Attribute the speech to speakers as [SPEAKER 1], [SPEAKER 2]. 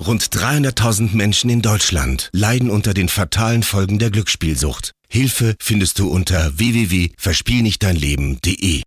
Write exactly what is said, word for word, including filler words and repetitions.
[SPEAKER 1] Rund dreihunderttausend Menschen in Deutschland leiden unter den fatalen Folgen der Glücksspielsucht. Hilfe findest du unter w w w punkt verspielnichtdeinleben punkt de.